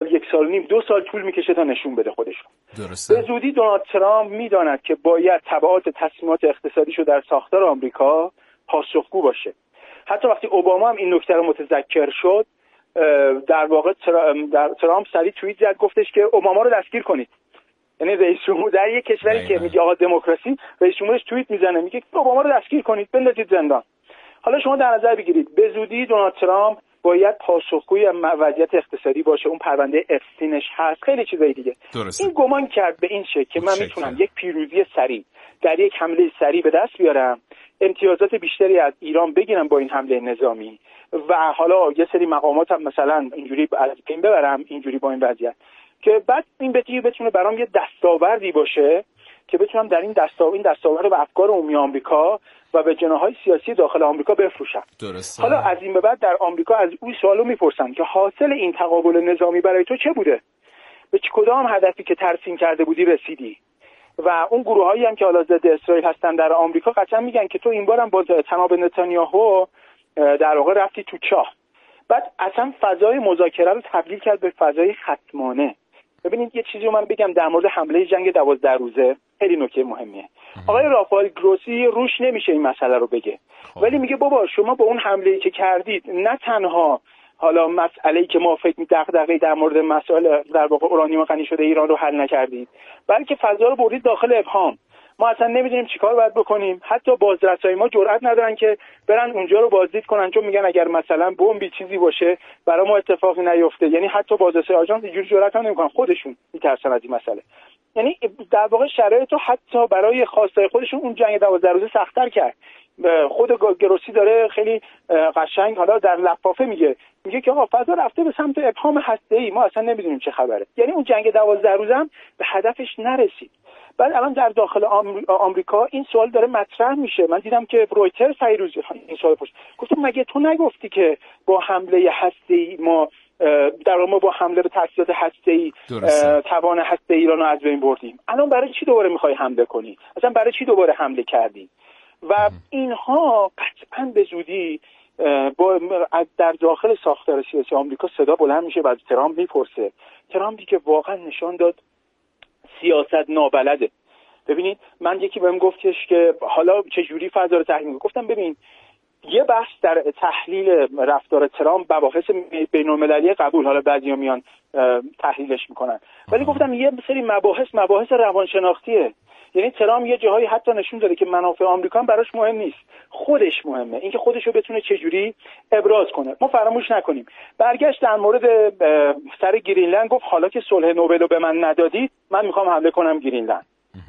سال، 1 سال و نیم، 2 سال طول میکشه تا نشون بده خودشو. درسته. به زودی دونالد ترامپ میداند که باید تبعات تصمیمات اقتصادیشو در ساختار آمریکا پاسخگو باشه. حتی وقتی اوباما هم این نکته رو متذکر شد، در واقع ترامپ سریع توییت زد، گفتش که اوباما رو دستگیر کنید. یعنی رئیس جمهور در یک کشوری که میگه آقا دموکراسی، رئیس جمهورش توییت میزنه میگه اوباما رو دستگیر کنید، بندازید زندان. حالا شما در نظر بگیرید به زودی دونالد ترامپ باید پاسخگوی وضعیت اقتصادی باشه، اون پرونده اپستینش هست، خیلی چیزای دیگه. درسته. این گمان کرد به این شکل که من میتونم یک پیروزی سریع در یک حمله سریع به دست بیارم، امتیازات بیشتری از ایران بگیرم با این حمله نظامی و حالا یه سری مقامات هم مثلا اینجوری از بین ببرم، اینجوری با این وضعیت، که بعد این بتونه برام یه دستاوردی باشه که بتونم در این دستاورد رو به افکار عمومی آمریکا و به جناح‌های سیاسی داخل آمریکا بفروشم. درسته. حالا از این به بعد در آمریکا از اون سوالو میپرسن که حاصل این تقابل نظامی برای تو چه بوده؟ به کدام هدفی که ترسیم کرده بودی رسیدی؟ و اون گروهایی هم که حالا ضد اسرائیل هستن در آمریکا قطعا میگن که تو این بارم با تناب نتانیاهو در واقع رفتی تو چاه. بعد اصلا فضای مذاکره رو تبدیل کرد به فضای خصمانه. ببینید یه چیزی رو من بگم در مورد حمله جنگ 12 روزه، خیلی نکته مهمیه. آقای رافائل گروسی روش نمیشه این مسئله رو بگه، ولی میگه بابا شما با اون حمله‌ای که کردید نه تنها حالا مسئله‌ای که ما فکر دغدغه‌ای در مورد مسائل در واقع اورانیوم غنی شده ایران رو حل نکردید، بلکه فضا رو بردید داخل ابهام. ما اصلا نمیدونیم چیکار باید بکنیم. حتی بازرسای ما جرئت ندارن که برن اونجا رو بازدید کنن، چون میگن اگر مثلا بمبی چیزی باشه برای ما اتفاقی نیفته. یعنی حتی بازرسای آژانس اینجوری جرئت هم نمیکنن، خودشون میترسن از این مسئله. یعنی در واقع شرایط رو حتی برای خواستای خودشون اون جنگ 12 روزه سخت‌تر کرد. خود گروسی داره خیلی قشنگ حالا در لفافه میگه که آقا فضا رفته به سمت ابهام هسته‌ای، ما اصلا نمیدونیم چه خبره. یعنی اون جنگ 12 روزه هم به هدفش نرسید. بعد الان در داخل آمریکا این سوال داره مطرح میشه. من دیدم که رویترز پیروز این سوال پرسید، گفتم مگه تو نگفتی که با حمله هسته‌ای ما در واقع با حمله به تأسیسات هسته‌ای توان هسته ایران رو از بین بردیم؟ الان برای چی دوباره میخوای حمله کنی؟ اصلا برای چی دوباره حمله کردی؟ و اینها قطعاً به زودی در داخل ساختار سیاسی آمریکا صدا بلند میشه و از ترامپ میپرسه. ترامپی که واقعا نشان داد سیاست نابلده. ببینید من یکی بهم گفتش که حالا چه جوری فضا رو تحلیل می‌کنی؟ گفتم ببین یه بحث در تحلیل رفتار ترامپ مباحث بین‌المللی قبول، حالا بعضیا میان تحلیلش میکنن، ولی گفتم یه سری مباحث روانشناختیه. یعنی ترامپ یه جاهایی حتی نشون داده که منافع آمریکا هم براش مهم نیست، خودش مهمه، اینکه خودشو بتونه چجوری ابراز کنه. ما فراموش نکنیم برگشت در مورد سر گرینلند گفت حالا که صلح نوبل رو به من ندادید من میخوام حمله کنم گرینلند.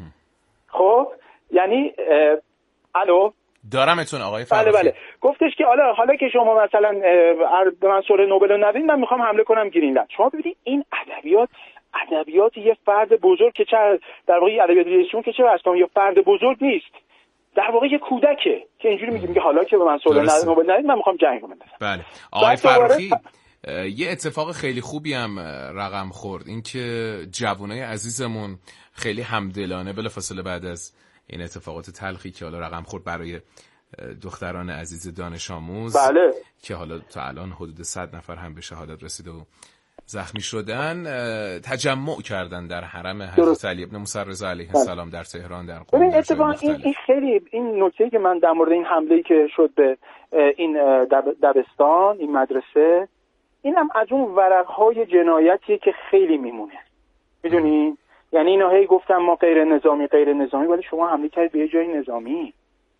خب یعنی الو دارمتون آقای فرخی. بله گفتش که حالا که شما مثلا به من صلح نوبل رو ندادید من میخوام حمله کنم گرینلند. شما ببینید این ادبیات یه فرد بزرگ که چه در واقع ادبیات رئیسون که چه اصلا یه فرد بزرگ نیست، در واقع یه کودکه که اینجوری میگه حالا که به من صلح نوبل ندید من میخوام جنگ کنم. بله آقای فرخی یه اتفاق خیلی خوبی هم رقم خورد، این که جوانای عزیزمون خیلی همدلانه بلافاصله بعد از این اتفاقات تلخی که حالا رقم خورد برای دختران عزیز دانش آموز، بله، که حالا تا الان حدود 100 نفر هم به شهادت رسیده و زخمی شدن، تجمع کردن در حرم حضرت علی ابن موسی رضا علیه السلام در تهران در قم. ببین اتفاقا این خیلی این نکته که من در مورد این حمله‌ای که شد به این دبستان، این مدرسه، اینم از اون ورق‌های جنایتیه که خیلی میمونه. میدونی؟ یعنی اینا هی گفتم ما غیر نظامی ولی شما حمله کردید به یه جای نظامی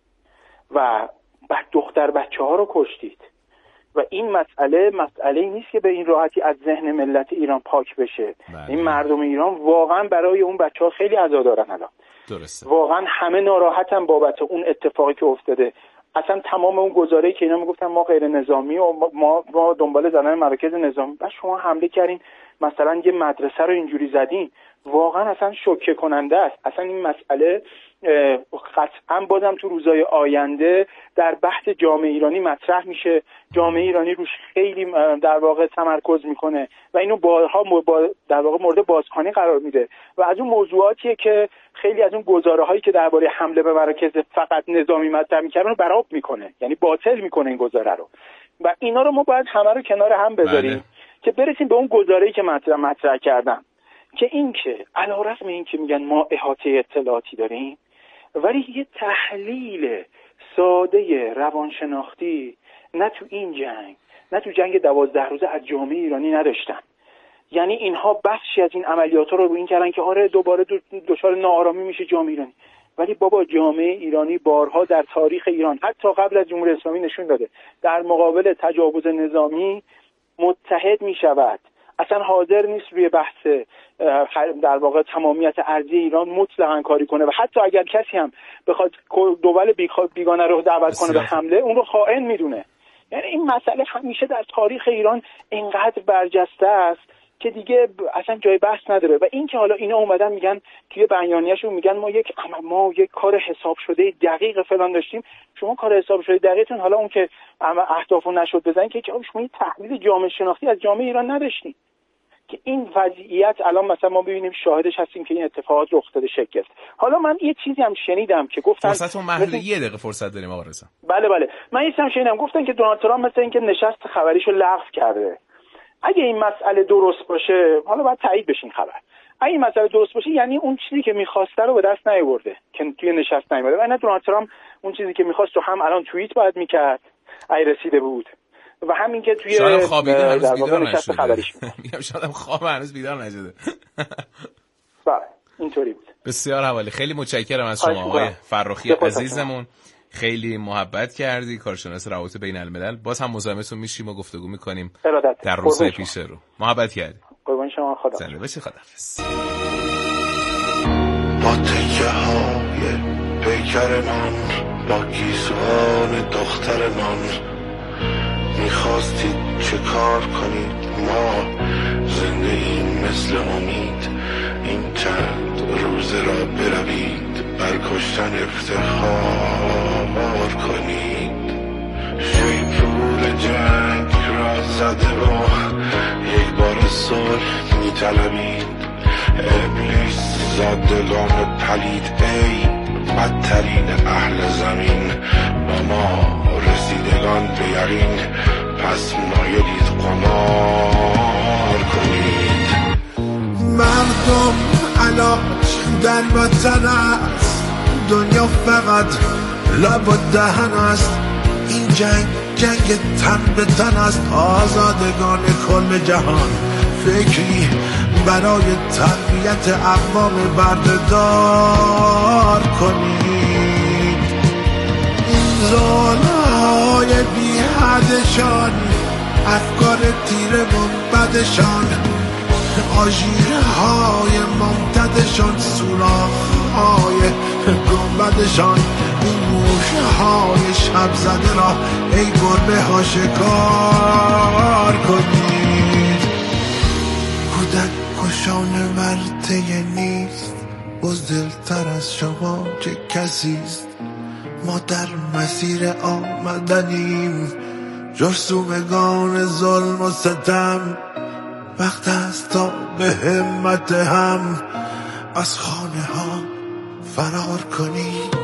و بعد دختر بچه‌ها رو کشتید. و این مسئله نیست که به این راحتی از ذهن ملت ایران پاک بشه. این مردم ایران واقعا برای اون بچه‌ها خیلی عزادارن الان. درسته. واقعا همه ناراحتن بابت اون اتفاقی که افتاده. اصلا تمام اون گزاره‌ای که اینا میگفتن ما غیر نظامی و ما دنبال زدن مراکز نظامی، بعد شما حمله کردین مثلا یه مدرسه رو اینجوری زدین، واقعا اصلا شوکه کننده است. اصلا این مسئله قطعا بازم تو روزهای آینده در بحث جامعه ایرانی مطرح میشه، جامعه ایرانی روش خیلی در واقع تمرکز میکنه و اینو در واقع مورد بازخوانی قرار میده و از اون موضوعاتیه که خیلی از اون گزاره‌هایی که درباره حمله به مراکز فقط نظامی مطرح می‌کردن رو برآب میکنه، یعنی باطل میکنه این گزاره رو و اینا رو ما باید همه رو کنار هم بذاریم. که برسیم به اون گزاره‌ای که مطرح کردم، که این که علیرغم این که میگن ما احاطه اطلاعاتی داریم، ولی یه تحلیل ساده روانشناختی نه تو این جنگ نه تو جنگ 12 روزه از جامعه ایرانی نداشتن. یعنی اینها بخشی از این عملیات ها رو این کردن که آره دوباره دچار ناآرامی میشه جامعه ایرانی، ولی بابا جامعه ایرانی بارها در تاریخ ایران حتی قبل از جمهوری اسلامی نشون داده در مقابل تجاوز نظامی متحد میشود، اصلا حاضر نیست روی بحث در واقع تمامیت ارضی ایران مطلقاً کاری کنه و حتی اگر کسی هم بخواد دول بیگانه رو دعوت کنه به حمله اون رو خائن میدونه. یعنی این مسئله همیشه در تاریخ ایران اینقدر برجسته است که دیگه اصلا جای بحث نداره. و این که حالا اینا اومدن میگن توی بیانیه‌شون میگن ما یک کار حساب شده دقیق فلان داشتیم. شما کار حساب شده دقیقتون حالا اون که اهدافو نشد بزنید که شما تحلیل جامعه شناختی از جامعه ایران نداشتین که این وضعیت الان مثلا ما ببینیم شاهدش هستیم که این اتفاقات رخ داده شکل گرفت. حالا من یه چیزی هم شنیدم که گفتن فرصتون محدود، یه دقیقه فرصت داریم آقا رضا. بله من یه چیزی هم شنیدم گفتن که دونالد ترامپ مثلا اینکه نشست خبریشو لغو کرده. اگه این مسئله درست باشه، حالا باید تایید بشه این خبر، اگه این مسئله درست باشه یعنی اون چیزی که می‌خواسته رو به دست نیاورده که توی نشست نیومده. و نه دونالد ترامپ اون چیزی که می‌خواست رو هم الان توییت باید می‌کرد اگه رسیده بود و همین که توی شاید خوابیده هنوز بیدار نشست خبریش میگم شاید خواب هنوز بیدار نشده. بله اینطوری بود. بسیار حوالی. خیلی متشکرم از شما آقای فرخی عزیزمون، خیلی محبت کردی، کارشناس روابط بین الملل. باز هم مزاحمتون میشیم و گفتگو میکنیم در روزهای پیش رو. محبت کردی. قربان شما. خدا زنده باشی. خداحافظ. با تکه های پیکرمان، با گیسوان دخترمان، میخواستید چه کار کنید؟ ما زنده ایم مثل امید، این چند روزه را بروید بر کشتن افتخار کنید. شیپور جنگ را زده و یک بار صلح میطلبید. ابلیس زادگان پلید ای بدترین اهل زمین، با ما رسیدگان به یقین پس مایلید قمار کنید. مردم علاج در وطن است، دنیا فقط لب و دهن است. این جنگ تن به تن است، آزادگان کل جهان فکری برای تربیت اقوام بردهدار کنید. این ظالم‌های بی حدشان، افکار تیره و بدشان، آژیرهای ممتدشان، سوراخ‌های گنبدشان، این موش‌های شب زده را ای گربه ها شکار کنید. کودک کشان ورطه نیست، بزدلتر از شما چه کسیست. ما در مسیر آمدنیم، جرثومگان ظلم و ستم. وقت است تا به همت هم از خانه ها فرار کنید.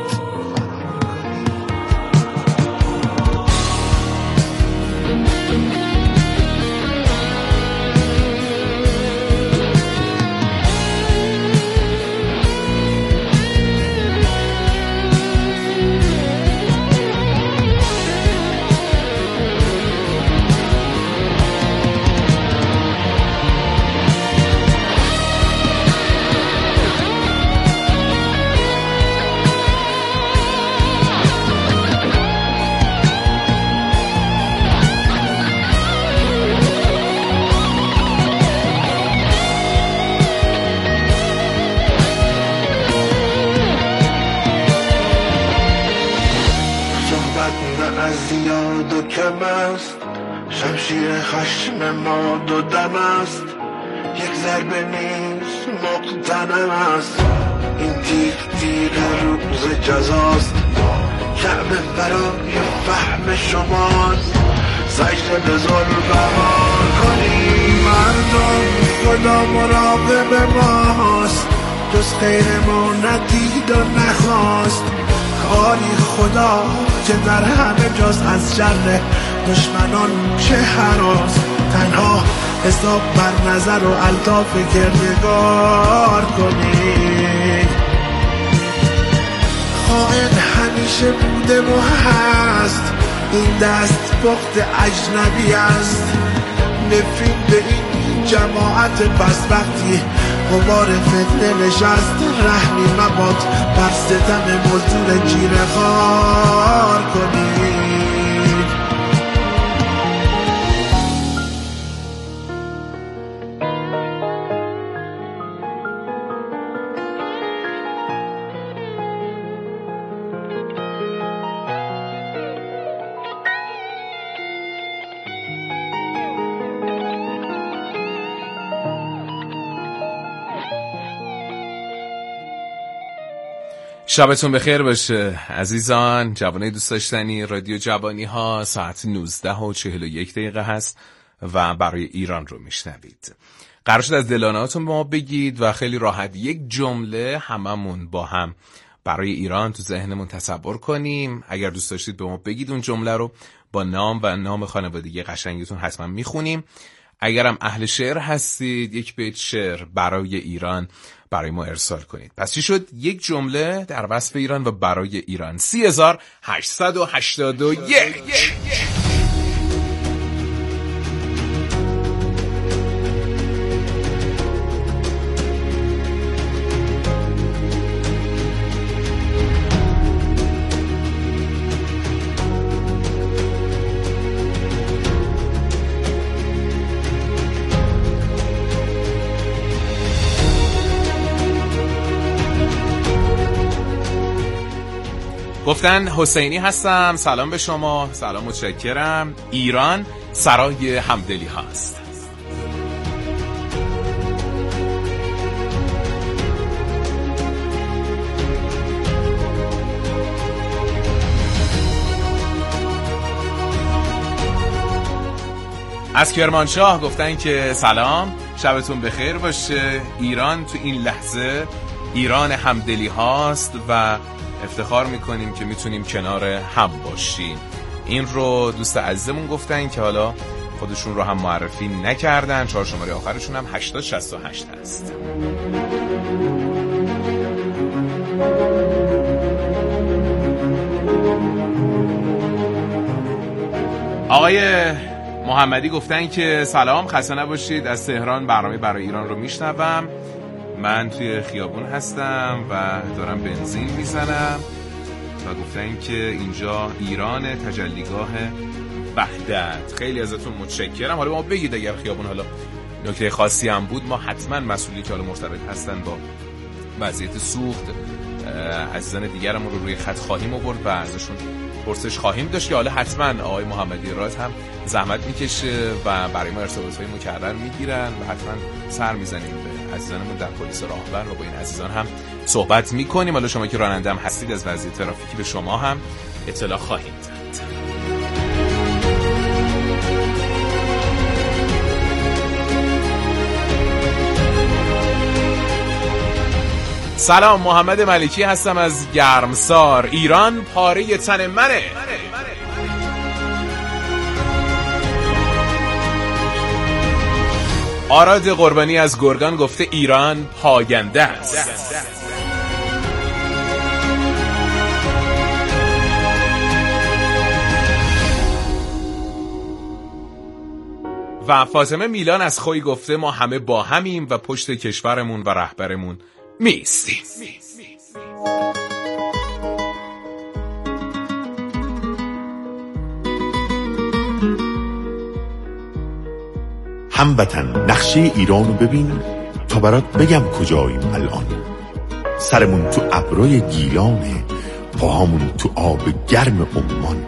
شمشیر خشم ما دو دم است، یک ضربه نیست مقتنم است. این تیغ روز جزاست، کعبه برای فهم شماست. سجده به ظلم‌آور کنید. مردم خدا مراقب ماست، جز خیر ما ندید و نخواست. کاری خدا که در همه جاست، از شر دشمنان چه هراس. تنها حساب بر نظر و الطاف کردگار کنید. خائن همیشه بوده و هست، این دست پخت اجنبی است. نفرین به این جماعت بدبختی غبار فتنه نشست. رحمی مباد بر ستم مزدور جیره خوار کنید. شبتون بخیر باشه عزیزان، جوانای دوست داشتنی. رادیو جوانی ها ساعت 19:41 هست و برای ایران رو میشنوید. قرار شد از دلانه‌هاتون به ما بگید و خیلی راحت یک جمله هممون با هم برای ایران تو ذهنمون تصور کنیم. اگر دوست داشتید به ما بگید اون جمله رو با نام و نام خانوادگی قشنگتون حتما میخونیم. اگرم اهل شعر هستید یک بیت شعر برای ایران برای ما ارسال کنید. پس چی شد؟ یک جمله در وصف ایران و برای ایران. 3881. گفتن حسینی هستم، سلام به شما. سلام، متشکرم. ایران سرای همدلی هست. از کرمانشاه گفتن که سلام، شبتون بخیر باشه. ایران تو این لحظه ایران همدلی هاست و افتخار میکنیم که میتونیم کنار هم باشیم. این رو دوست عزیزمون گفتن که حالا خودشون رو هم معرفی نکردن. 4 شماره آخرشون هم 8068 هست. آقای محمدی گفتن که سلام، خسته نباشید، از تهران برنامه برای ایران رو میشنوم. من توی خیابون هستم و دارم بنزین میزنم و گفتن که اینجا ایران تجلیگاه وحدت. خیلی ازتون متشکرم. حالا ما بگید اگر خیابون حالا نکته خاصی هم بود، ما حتما مسئولی که حالا مرتبط هستن با وضعیت سوخت عزیزان دیگرمون رو روی خط خواهیم آورد و ازشون پرسش خواهیم داشت که حالا حتما آقای محمدی رات هم زحمت میکشه و برای ما ارتباطات مکرر میگیرن و حتما سر میزنیم به عزیزانمون در پلیس راهبر و با این عزیزان هم صحبت میکنیم. حالا شما که راننده هم هستید از وضعیت ترافیکی به شما هم اطلاع خواهیم داد. سلام، محمد ملکی هستم از گرمسار. ایران پاره تن منه. آراد قربانی از گرگان گفته ایران پاینده است. و فاطمه میلان از خوی گفته ما همه با همیم و پشت کشورمون و رهبرمون میستیم. هموطن نقشه ایرانو ببین تا برات بگم کجاییم الان. سرمون تو ابرای گیلانه، پاهامون تو آب گرم عمان.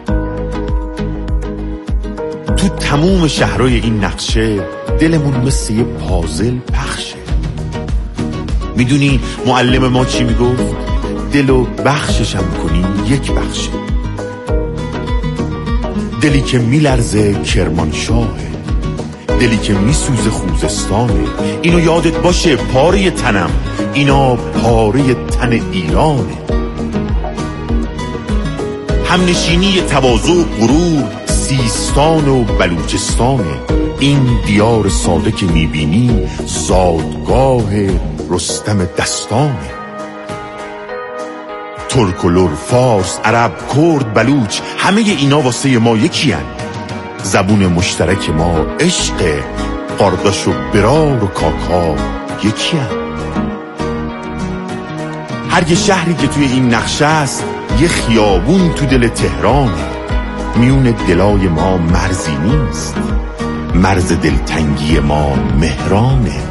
تو تموم شهرهای این نقشه دلمون مثل یه پازل پخشه. میدونی معلم ما چی میگفت؟ دلو بخششم کنی یک بخشه. دلی که میلرزه کرمانشاهه، دلی که میسوزه خوزستانه. اینو یادت باشه پاره تنم، اینا پاره تن ایرانه. همنشینی تواضع و غرور سیستان و بلوچستانه. این دیار ساده که میبینی زادگاه رستم دستانه. ترک و لر، فارس، عرب، کرد، بلوچ، همه اینا واسه ما یکی هن. زبون مشترک ما عشق، قارداش و برار و کاکا یکی هن. هر یه شهری که توی این نقشه است یه خیابون تو دل تهرانه. میون دلای ما مرزی نیست، مرز دلتنگی ما مهرانه.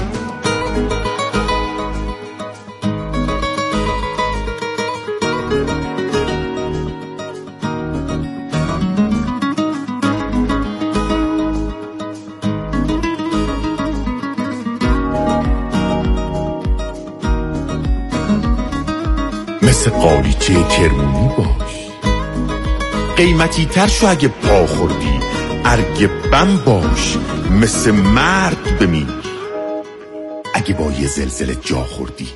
مثل قالیچه کرمونی باش، قیمتی تر شو اگه پا خوردی، ارگ بم باش، مثل مرد بمیر اگه با یه زلزله جا خوردی.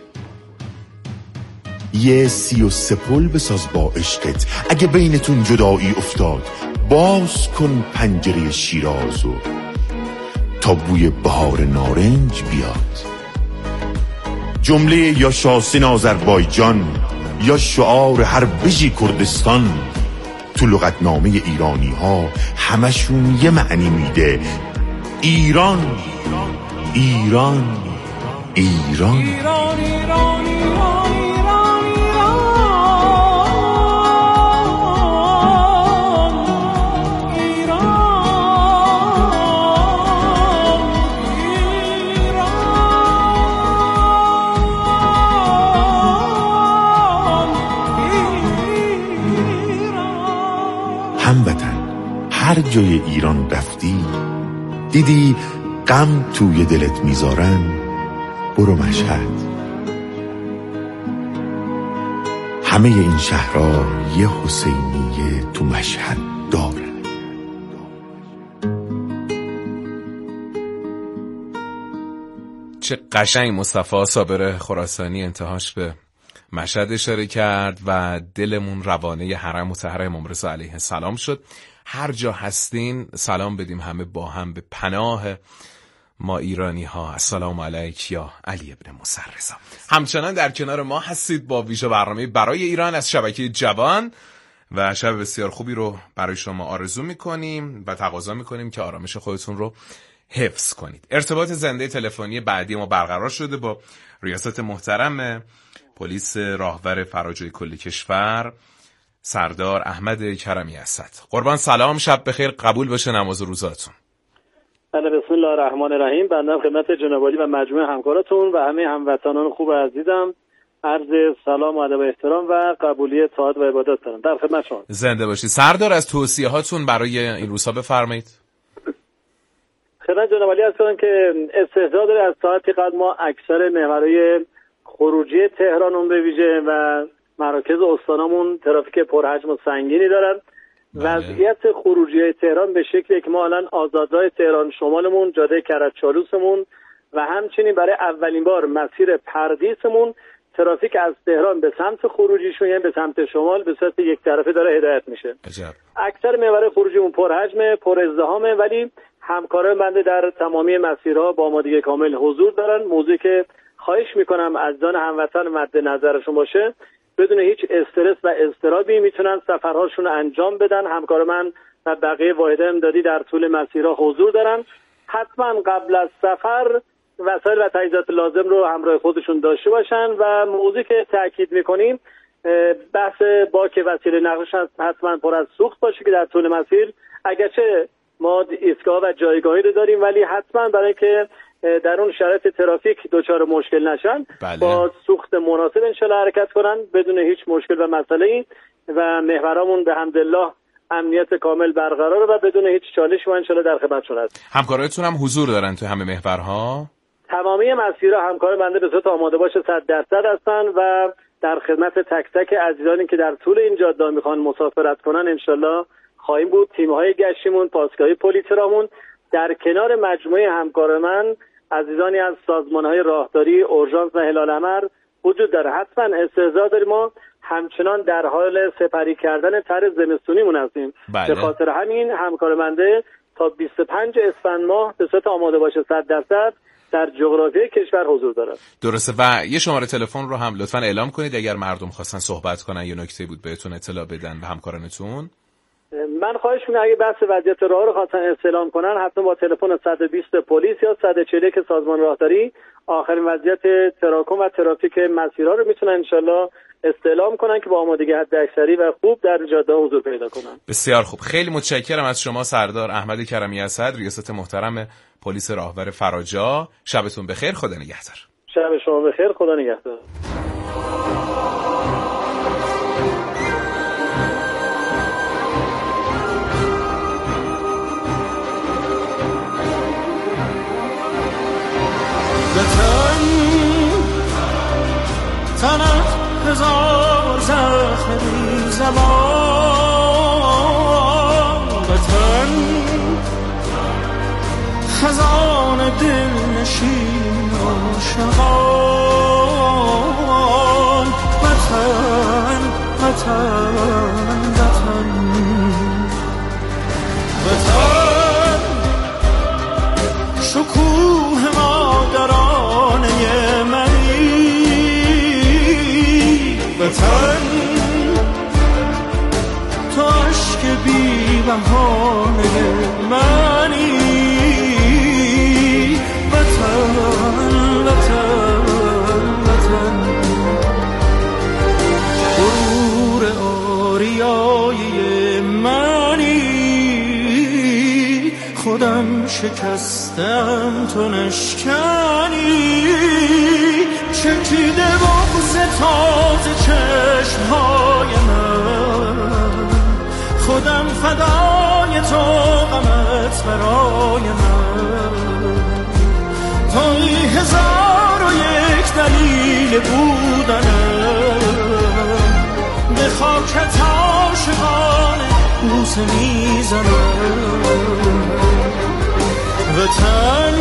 یه 33 پل بساز با عشقت، اگه بینتون جدایی افتاد باز کن پنجره شیرازو تا بوی بهار نارنج بیاد. جمله یا شاسین آذربایجان یا شعار هر بژی کردستان تو لغتنامه ایرانی ها همشون یه معنی میده: ایران ایران ایران, ایران, ایران, ایران. هموطن، هر جای ایران رفتی دیدی غم توی دلت میذارن، برو مشهد. همه این شهرها یه حسینیه تو مشهد دارن. چه قشنگ مصطفی صابر خراسانی انتهاش به مشهد اشاره کرد و دلمون روانه حرم مطهر امام رضا علیه السلام شد. هر جا هستین سلام بدیم همه با هم به پناه ما ایرانی ها. السلام علیک یا علی ابن موسی رضا. همچنان در کنار ما هستید با ویژه برنامه برای ایران از شبکه جوان و شب بسیار خوبی رو برای شما آرزو میکنیم و تقاضا میکنیم که آرامش خودتون رو حفظ کنید. ارتباط زنده تلفنی بعدی ما برقرار شده با ریاست محترم پلیس راهور فراجوی کل کشور سردار احمد کرمی اسد. قربان سلام، شب بخیر، قبول باشه نماز روزاتون. بله، بسم الله الرحمن الرحیم. بنده خدمت جناب عالی و مجموعه همکاراتون و همه هموطنان خوب عزیزم عرض سلام و ادب و احترام و قبولی طاعت و عبادت دارم. در خدمت شما. زنده باشید. سردار از توصیهاتون برای این روزها بفرمایید. خدمت جناب عالی هستم که استحضار داره از ساعتی قبل ما اکثر محورهای خروجی تهران به ویژه و مراکز استانمون ترافیک پرحجم و سنگینی دارن. وضعیت خروجی تهران به شکلی که ما الان آزادراه تهران شمالمون، جاده کرج‌چالوسمون و همچنین برای اولین بار مسیر پردیسمون ترافیک از تهران به سمت خروجیشون، یعنی به سمت شمال، به صورت یک طرفه داره هدایت میشه. اکثر محور خروجیمون پرحجم، پر ازدحامه، ولی همکاران بنده در تمامی مسیرها با آمادگی کامل حضور دارن. موضوعی که خواهش میکنم از جان هموطن مد نظرشون باشه، بدون هیچ استرس و اضطرابی میتونن سفرهاشون انجام بدن. همکار من و بقیه واحد امدادی در طول مسیرها حضور دارن. حتما قبل از سفر وسایل و تجهیزات لازم رو همراه خودشون داشته باشن و موضوعی که تاکید میکنیم بحث باک وسیله نقلشون حتما پر از سوخت باشه که در طول مسیر، اگرچه ما ایستگاه و جایگاهی رو داریم، ولی حتما برای که در اون شرایط ترافیک دچار مشکل نشن با سوخت مناسب انشالله حرکت کنن بدون هیچ مشکل و مسئله‌ای و محورامون به حمدالله امنیت کامل برقراره و بدون هیچ چالش و انشالله در خدمتشون هست. همکاراتون هم حضور دارن تو همه محورها؟ تمامی مسیرها همکار بنده به صورت آماده باشه 100% هستن و در خدمت تک تک عزیزانی که در طول این جاده میخوان مسافرت کنن انشالله خواهیم بود. تیم‌های گشتیمون، پاسگاهی پلیسرامون در کنار مجموعه همکار من عزیزانی از سازمان‌های راهداری، اورژانس و هلال احمر وجود داره. حتما استعداد داریم. ما همچنان در حال سپری کردن طرح زمستونیمون هستیم. به خاطر همین همکار بنده تا 25 اسفند ماه به صورت آماده باشه 100% در جغرافیای کشور حضور دارد. درسته. و یه شماره تلفن رو هم لطفاً اعلام کنید اگر مردم خواستن صحبت کنن یا نکته بود بهتون اطلاع بدن به همکارانتون. من خواهش می‌کنم اگه بحث وضعیت راه رو خواستن استعلام کنن حتما با تلفن 120 پلیس یا 141 سازمان راهداری آخرین وضعیت تراکم و ترافیک مسیرها رو میتونن انشالله استعلام کنن که با آمادگی حداکثری و خوب در جاده حضور پیدا کنن. بسیار خوب. خیلی متشکرم از شما سردار احمد کرمی اسد، ریاست محترم پلیس راهور فراجا. شبتون بخیر. خدا نگهدار. شب شما بخیر. خدا نگهدار. تنت هزار زخم بی زبان بتن خزان دل نشین عاشقان بتن بتن بتن بتن شکوه مادرانه منی بتن تو عشق بی بهانه منی بتن بتن بتن غرور آریایی منی خودم شکستم تو نشکنی چکیده بغض تازه چشمهای من خودم فدای تو غمت برای من توی 1001 دلیل بودنم به خاکت عاشقانه بوسه میزنم وطن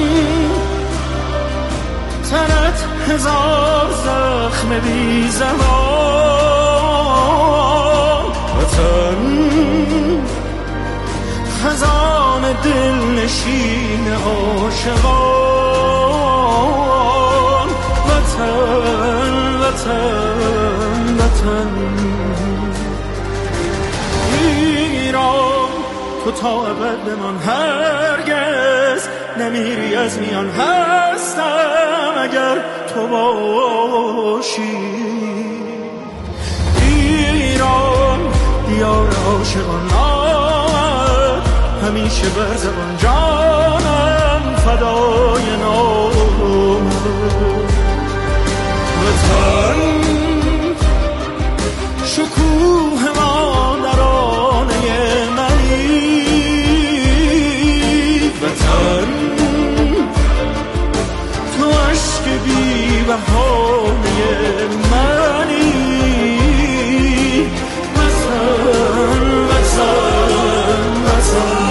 تنت هزار زخم بی زمان وطن خزان دل نشین عاشقان وطن وطن وطن ایران تو تا ابد بمان هرگز نمیری از میان هستم اگر تو باشی ایران دیار عاشقان همیشه بر زبان جانم فدای نام وطن شکوه مادرانه منی وطن تو عشق بی بهانه منی وطن وطن وطن.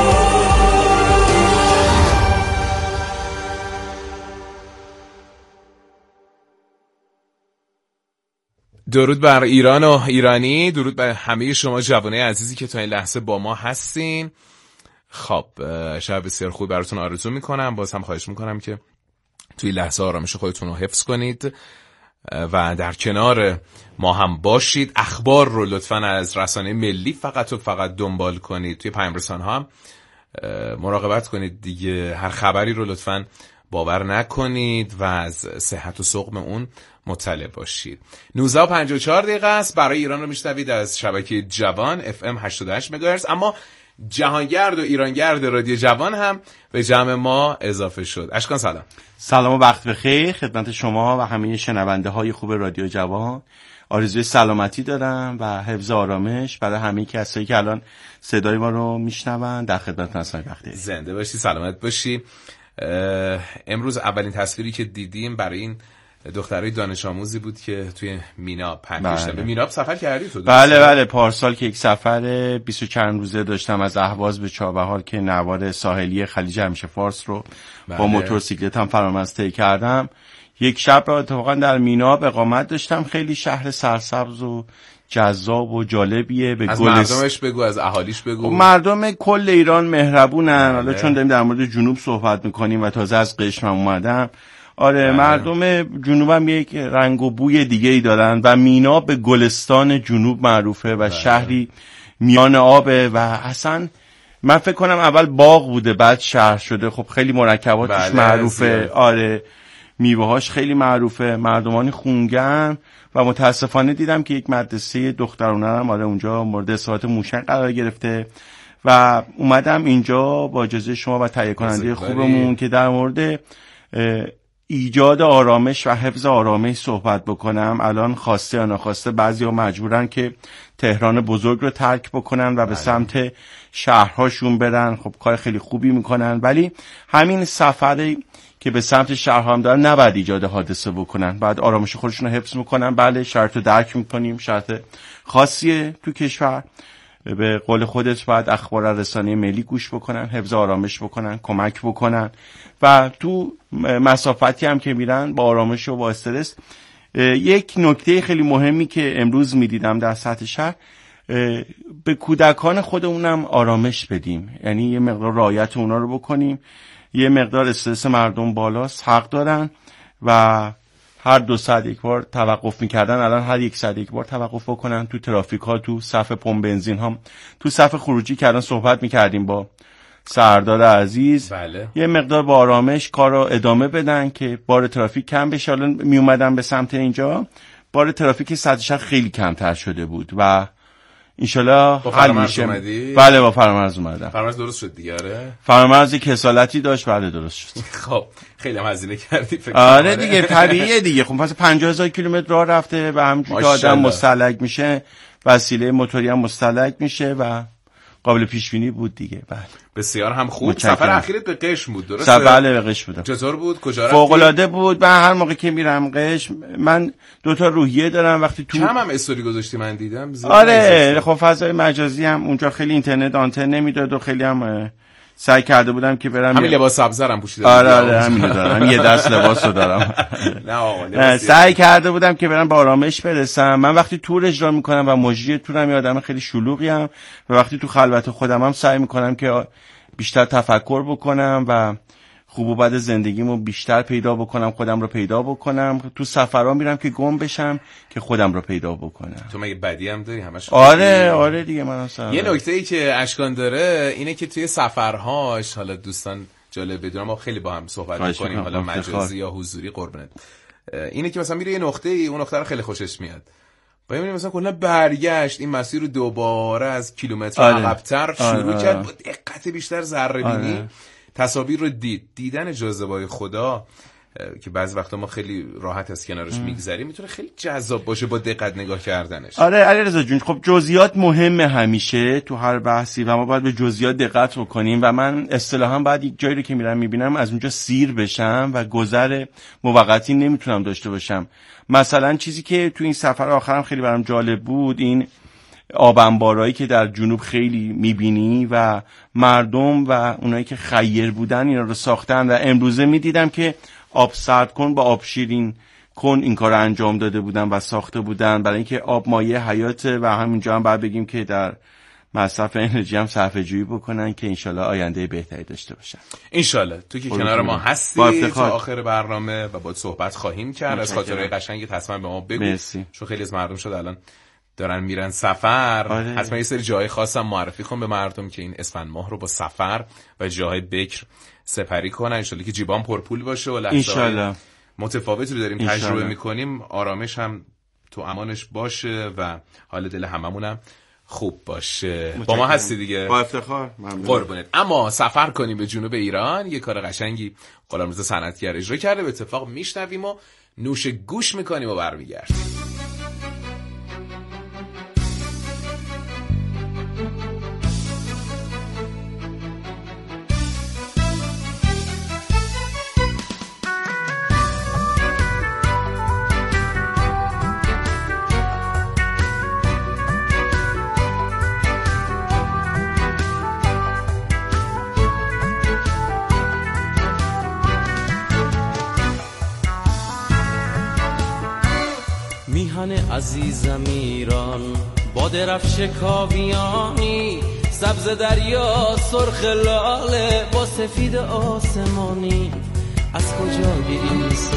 درود بر ایران و ایرانی، درود بر همه شما جوانای عزیزی که تا این لحظه با ما هستین. خب شب بسیار خوب براتون آرزو میکنم. باز هم خواهش میکنم که توی لحظه آرامش خودتون رو حفظ کنید و در کنار ما هم باشید. اخبار رو لطفاً از رسانه ملی فقط و فقط دنبال کنید. توی پیام رسانه‌ها هم مراقبت کنید دیگه. هر خبری رو لطفاً باور نکنید و از صحت و سقم اون مطلع باشید. 19:54 است. برای ایران رو میشنوید از شبکه جوان FM 88 مگاهرتز. اما جهانگرد و ایرانگرد رادیو جوان هم به جمع ما اضافه شد. اشکان سلام. سلام و وقت بخیر خدمت شما و همه شنونده های خوب رادیو جوان. آرزوی سلامتی دارم و حفظ آرامش برای همه کسایی که الان صدای ما رو میشنون. در خدمت هستم. وقتی زنده باشی، سلامت باشی. امروز اولین تصویری که دیدیم برای این دخترای دانش آموزی بود که توی میناب پنج داشتن. به میناب سفر کردی تو؟ بله پارسال که یک سفر 20 چند روزه داشتم از اهواز به چابهار که نوار ساحلی خلیج همیشه فارس رو با موتورسیکلتم فرامرز طی کردم. یک شب را اتفاقا در میناب اقامت داشتم. خیلی شهر سرسبز و جذاب و جالبیه. به از مردمش بگو، از اهالیش بگو. مردم کل ایران مهربونن. حالا چون داریم در مورد جنوب صحبت میکنیم و تازه از قشم اومدم، آره مردم جنوبم یک رنگ و بوی دیگه ای دارن و مینا به گلستان جنوب معروفه و شهری میان آبه و اصلا من فکر کنم اول باغ بوده بعد شهر شده. خب خیلی مرکباتش معروفه، آره میوه‌هاش خیلی معروفه، مردمانی خونگن و متاسفانه دیدم که یک مدرسه دخترانه هم آره اونجا مورد اصابت موشک قرار گرفته و اومدم اینجا با اجازه شما و تهیه کننده خوبمون که در مورد ایجاد آرامش و حفظ آرامش صحبت بکنم. الان خواسته یا ناخواسته بعضیا مجبورن که تهران بزرگ رو ترک بکنن و به سمت شهرهاشون برن. خب کار خیلی خوبی میکنن، ولی همین سفری که به سمت شهرها هم دارن نباید ایجاد حادثه بکنن، بعد آرامش خودشون رو حفظ میکنن. بله شرط رو درک میکنیم، شرط خاصیه تو کشور. به قول خودت باید اخبار رسانه ملی گوش بکنن، حفظ آرامش بکنن، کمک بکنن و تو مسافتی هم که میرن با آرامش و با استرس. یک نکته خیلی مهمی که امروز میدیدم در سطح شهر، به کودکان خودمونم آرامش بدیم، یعنی یه مقدار رعایت اونا رو بکنیم. یه مقدار استرس مردم بالاست، حق دارن و هر 2 ساعت یک بار توقف میکردن، الان هر 1 ساعت یک بار توقف بکنن. تو ترافیک ها، تو صف پمپ بنزین ها، تو صف خروجی که الان صحبت میکردیم با سردار عزیز، بله. یه مقدار با آرامش کار رو ادامه بدن که بار ترافیک کم بشه. الان میومدن به سمت اینجا بار ترافیک سطح شهر خیلی کمتر شده بود و انشالله حل میشه. بله با فرامرز اومدم. فرامرز درست شد دیگه؟ آره فرامرز کسالتی داشت، بله درست شد. خب خیلی هم هزینه کردی فکر آره دیگه طبیعیه دیگه. خب پس 50,000 کیلومتر راه رفته و همونجوری که آدم مستهلک میشه وسیله موتوری هم مستهلک میشه و قابل پیش بینی بود دیگه. بله بسیار هم خوب. سفر اخیرت به قشم بود درسته؟ بله به قشم بودم. چطور بود؟ کجا رفتی؟ فوق العاده بود. من هر موقع که میرم قشم، من 2 تا روحیه دارم. وقتی تو هم استوری گذاشتی من دیدم. آره خب فضای مجازی هم اونجا خیلی اینترنت آنتن نمیداد و خیلی هم سعی کرده بودم که برم. همین لباس سبزرم پوشیدم. آره همین دارم، یه دست لباسو دارم. نه آقا سعی کرده بودم که برم با آرامش برسم. من وقتی تور اجرا میکنم و مجری تورم یه آدم خیلی شلوغی ام و وقتی تو خلوت خودم هم سعی میکنم که بیشتر تفکر بکنم و خوب و بد زندگیمو بیشتر پیدا بکنم، خودم رو پیدا بکنم. تو سفرها میرم که گم بشم که خودم رو پیدا بکنم. تو مگه بدی هم داری همش؟ آره دیگه من اصلا. یه نکته ای که اشکان داره اینه که توی سفرهاش، حالا دوستان جالب بدونم ما خیلی با هم صحبت می‌کنیم، حالا مجازی یا حضوری قربونت، اینه که مثلا میره یه نقطه‌ای، اون نقطه رو خیلی خوشش میاد، با میبینیم مثلا کلا برگشت این مسیر رو دوباره از کیلومتر عقب‌تر شروع کرد، با دقت بیشتر ذره‌بینی تصاویر رو دیدن جاذبه‌های خدا که بعضی وقتا ما خیلی راحت از کنارش میگذریم، میتونه خیلی جذاب باشه با دقت نگاه کردنش. آره علیرضا جون، خب جزئیات مهمه همیشه تو هر بحثی و ما باید به جزئیات دقت بکنیم و من اصطلاحاً بعد یک جایی رو که میرم میبینم از اونجا سیر بشم و گذر موقتی نمیتونم داشته باشم. مثلا چیزی که تو این سفر آخرم خیلی برام جالب بود، این آبنبارایی که در جنوب خیلی میبینی و مردم و اونایی که خیر بودن اینا رو ساختن و امروزه میدیدم که آب سرد کن با آب شیرین کن این کار انجام داده بودن و ساخته بودن، برای اینکه آب مایه حیاته و همینجا هم باید بگیم که در مصرف انرژی هم صرفه جویی بکنن که انشالله آینده بهتری داشته باشن. انشالله تو که کنار ما هستی تا آخر برنامه و با صحبت خواهیم کرد. از خاطرهای قشنگ تصمیم به ما بگو، چون خیلی از مردم شده الان دارن میرن سفر. حتما یه سری جای خاصم معرفی کن به مردم که این اسفند ماه رو با سفر و جاهای بکر سپری کنن. انشالله که جیبان پرپول باشه و لحظه متفاوتی رو داریم تجربه میکنیم، آرامش هم تو امانش باشه و حال دل هممونم خوب باشه. با ما هستی دیگه، با افتخار، ممنون قربونت. اما سفر کنیم به جنوب ایران، یه کار قشنگی غلامرضا صنعتگر اجرا کرده، به اتفاق میشنویم و نوش گوش میکنیم و برمیگردیم. میهن عزیزم ایران، با درفش کاویانی، سبز دریا سرخ لاله با سفید آسمانی. از کجا گیریم